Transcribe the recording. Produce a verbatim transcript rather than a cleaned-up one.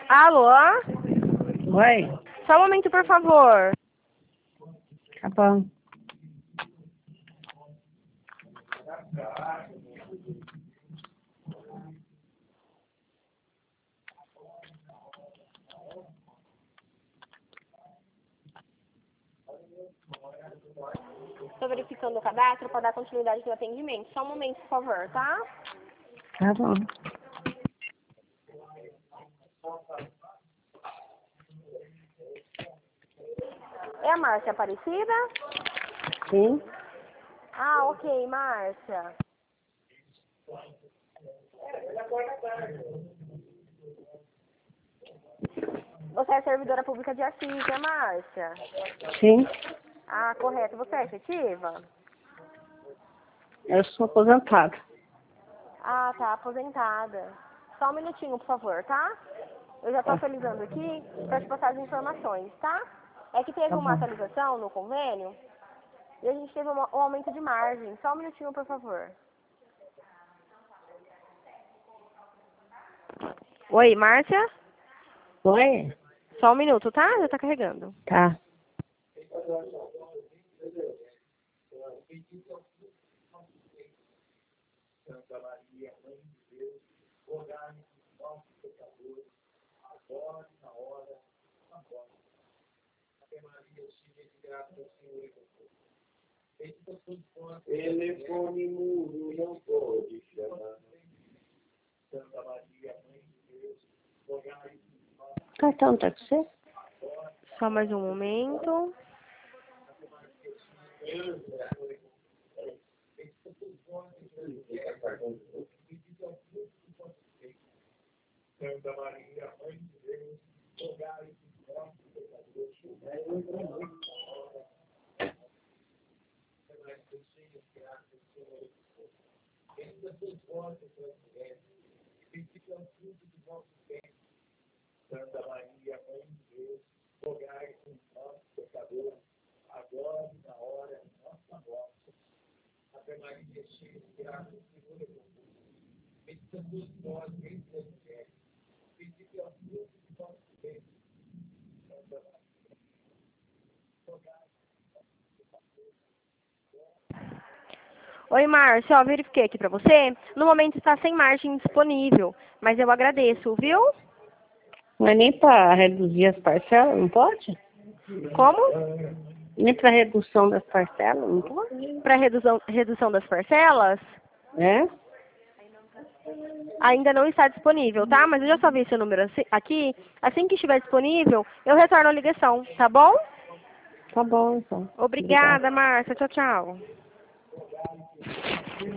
Alô? Oi, Só um momento, por favor. tá bom. Estou verificando o cadastro para dar continuidade no atendimento. Só um momento, por favor, tá? Tá bom. É a Márcia Aparecida? Sim, Ah, ok, Márcia. Você é servidora pública de Assis, né, Márcia? sim. Ah, correto. Você é efetiva? Eu sou aposentada. Ah, tá, aposentada. Só um minutinho, por favor, tá? Eu já estou Tá, atualizando aqui para te passar as informações, tá? É que teve tá uma bom. atualização no convênio e a gente teve uma- um aumento de margem. Só um minutinho, por favor. Oi, Márcia? Oi? Só um minuto, tá? Já tá carregando. Tá. Telefone mudo não pode chamar. Cartão tá com você? Só mais um momento. Oi, Márcia, ó, verifiquei aqui pra você. No momento está sem margem disponível, mas eu agradeço, viu? Não é nem pra reduzir as parcelas, não pode? Como? Nem pra redução das parcelas, não pode? Para redução, redução das parcelas, É? ainda não está disponível, tá? Mas eu já salvei seu número assim- aqui. Assim que estiver disponível, eu retorno a ligação, tá bom? Tá bom, então. Obrigada. Obrigada, Márcia. Tchau, tchau.